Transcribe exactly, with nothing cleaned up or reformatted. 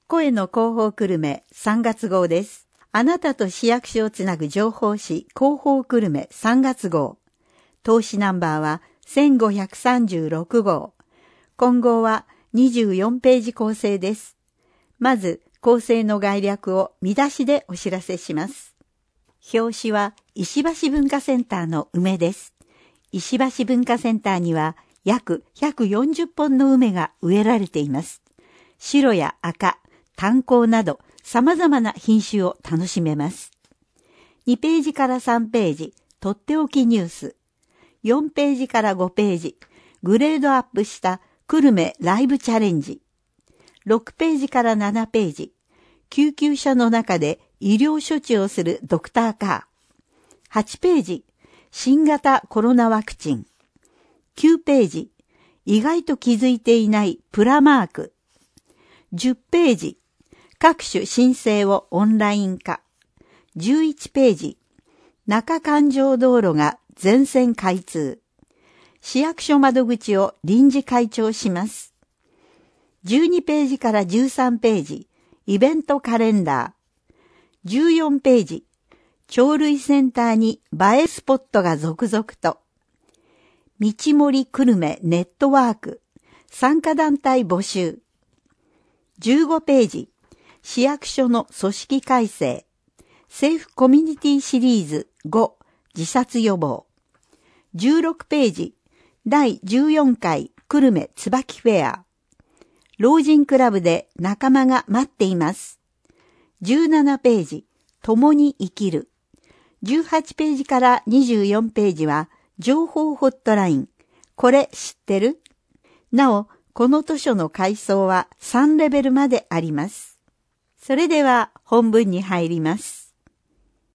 声の広報久留米さんがつ号です。あなたと市役所をつなぐ情報誌広報久留米さんがつ号。投資ナンバーはせんごひゃくさんじゅうろく号。今号はにじゅうよんページ構成です。まず構成の概略を見出しでお知らせします。表紙は石橋文化センターの梅です。石橋文化センターには約ひゃくよんじゅっぽんの梅が植えられています。白や赤、炭鉱など様々な品種を楽しめます。にページからさんページ、とっておきニュース。よんページからごページ、グレードアップした久留米ライブチャレンジ。ろくページからななページ、救急車の中で医療処置をするドクターカー。はちページ、新型コロナワクチン。きゅうページ、意外と気づいていないプラマーク。じゅっページ、各種申請をオンライン化。じゅういちページ、中環状道路が全線開通。市役所窓口を臨時開庁します。じゅうにページからじゅうさんページ、イベントカレンダー。じゅうよんページ、鳥類センターに映えスポットが続々と。道森久留米ネットワーク、参加団体募集。じゅうごページ、市役所の組織改正、セーフコミュニティシリーズご、自殺予防。じゅうろくページ、だいじゅうよんかい久留米椿フェア。老人クラブで仲間が待っています。じゅうななページ、共に生きる。じゅうはちページからにじゅうよんページは、情報ホットライン。これ知ってる？なお、この図書の階層はさんレベルまであります。それでは本文に入ります。